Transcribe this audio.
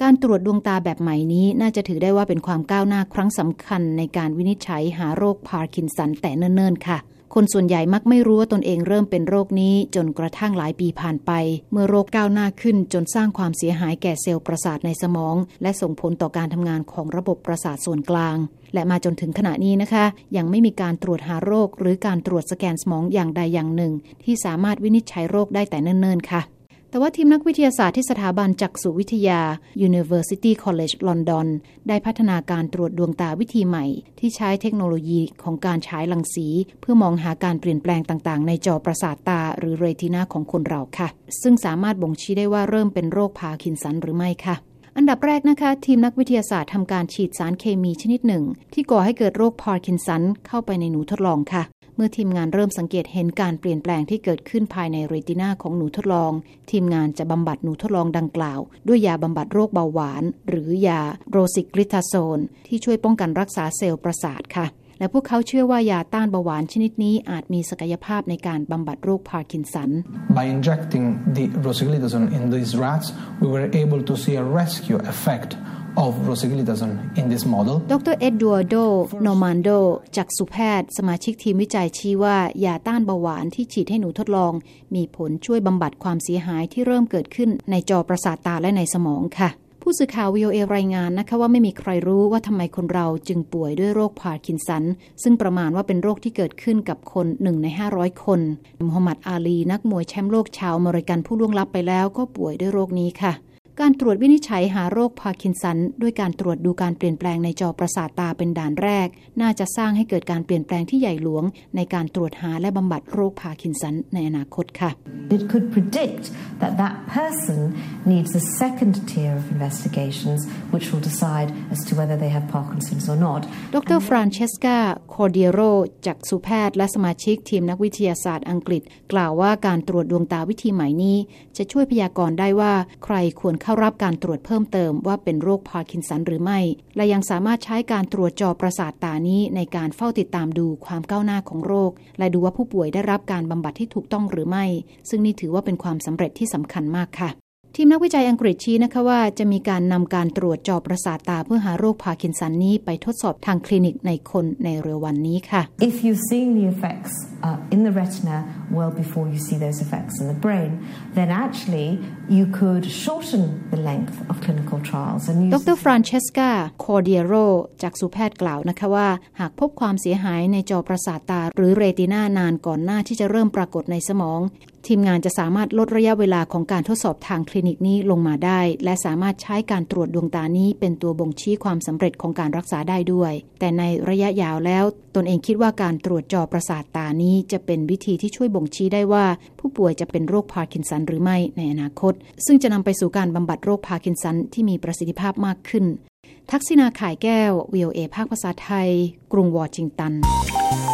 การตรวจดวงตาแบบใหม่นี้น่าจะถือได้ว่าเป็นความก้าวหน้าครั้งสำคัญในการวินิจฉัยหาโรคพาร์กินสันแต่เนิ่นๆค่ะคนส่วนใหญ่มักไม่รู้ว่าตนเองเริ่มเป็นโรคนี้จนกระทั่งหลายปีผ่านไปเมื่อโรคก้าวหน้าขึ้นจนสร้างความเสียหายแก่เซลล์ประสาทในสมองและส่งผลต่อการทำงานของระบบประสาทส่วนกลางและมาจนถึงขณะนี้นะคะยังไม่มีการตรวจหาโรคหรือการตรวจสแกนสมองอย่างใดอย่างหนึ่งที่สามารถวินิจฉัยโรคได้แต่เนิ่นๆค่ะแต่ว่าทีมนักวิทยาศาสตร์ที่สถาบันจักษุวิทยา University College London ได้พัฒนาการตรวจดวงตาวิธีใหม่ที่ใช้เทคโนโลยีของการฉายรังสีเพื่อมองหาการเปลี่ยนแปลงต่างๆในจอประสาทตาหรือเรตินาของคนเราค่ะซึ่งสามารถบ่งชี้ได้ว่าเริ่มเป็นโรคพาร์กินสันหรือไม่ค่ะอันดับแรกนะคะทีมนักวิทยาศาสตร์ทำการฉีดสารเคมีชนิดหนึ่งที่ก่อให้เกิดโรคพาร์กินสันเข้าไปในหนูทดลองค่ะเมื่อทีมงานเริ่มสังเกตเห็นการเปลี่ยนแปลงที่เกิดขึ้นภายในเรตินาของหนูทดลองทีมงานจะบำบัดหนูทดลองดังกล่าวด้วยยาบำบัดโรคเบาหวานหรือยาโรซิกลิทาโซนที่ช่วยป้องกันรักษาเซลล์ประสาทค่ะและพวกเขาเชื่อว่ายาต้านเบาหวานชนิดนี้อาจมีศักยภาพในการบำบัดโรคพาร์กินสัน By injecting the rosiglitazone in these rats, we were able to see a rescue effect of rosiglitazone in this model ดร. เอ็ดดูอาร์โด โนมันโดจักษุแพทย์สมาชิกทีมวิจัยชี้ว่ายาต้านเบาหวานที่ฉีดให้หนูทดลองมีผลช่วยบำบัดความเสียหายที่เริ่มเกิดขึ้นในจอประสาทตาและในสมองค่ะผู้สื่อข่าว VOA รายงานนะคะว่าไม่มีใครรู้ว่าทำไมคนเราจึงป่วยด้วยโรคพาร์กินสันซึ่งประมาณว่าเป็นโรคที่เกิดขึ้นกับคน1ใน500คนมูฮัมหมัดอาลีนักมวยแชมป์โลกชาวอเมริกันผู้ล่วงลับไปแล้วก็ป่วยด้วยโรคนี้ค่ะการตรวจวินิจฉัยหาโรคพาร์กินสันด้วยการตรวจดูการเปลี่ยนแปลงในจอประสาทตาเป็นด่านแรกน่าจะสร้างให้เกิดการเปลี่ยนแปลงที่ใหญ่หลวงในการตรวจหาและบำบัดโรคพาร์กินสันในอนาคตค่ะ It could predict that that person needs a second tier of investigations which will decide as to whether they have Parkinson's or not ดร. ฟรานเชสกา คอร์เดียโรจักษุแพทย์และสมาชิกทีมนักวิทยาศาสตร์อังกฤษกล่าวว่าการตรวจดวงตาวิธีใหม่นี้จะช่วยพยากรณ์ได้ว่าใครควรเข้ารับการตรวจเพิ่มเติมว่าเป็นโรคพาร์กินสันหรือไม่และยังสามารถใช้การตรวจจอประสาทตานี้ในการเฝ้าติดตามดูความก้าวหน้าของโรคและดูว่าผู้ป่วยได้รับการบำบัดที่ถูกต้องหรือไม่ซึ่งนี่ถือว่าเป็นความสำเร็จที่สำคัญมากค่ะทีมนักวิจัยอังกฤษชี้นะคะว่าจะมีการนำการตรวจจอประสาทตาเพื่อหาโรคพาร์กินสันนี้ไปทดสอบทางคลินิกในคนในเร็ววันนี้ค่ะ If you've seen the effects in the retina well before you see those effects in the brain, then actually you could shorten the length of clinical trials and use ดร. ฟรานเชสกา คอร์เดียโรจักษุแพทย์กล่าวนะคะว่าหากพบความเสียหายในจอประสาทตาหรือเรตินานานก่อนหน้าที่จะเริ่มปรากฏในสมองทีมงานจะสามารถลดระยะเวลาของการทดสอบทางคลินิกนี้ลงมาได้และสามารถใช้การตรวจดวงตานี้เป็นตัวบ่งชี้ความสำเร็จของการรักษาได้ด้วยแต่ในระยะยาวแล้วตนเองคิดว่าการตรวจจอประสาทตานี้จะเป็นวิธีที่ช่วยบ่งชี้ได้ว่าผู้ป่วยจะเป็นโรคพาร์กินสันหรือไม่ในอนาคตซึ่งจะนำไปสู่การบำบัดโรคพาร์กินสันที่มีประสิทธิภาพมากขึ้นทักษิณา ข่ายแก้ว VOA ภาคภาษาไทยกรุงวอชิงตัน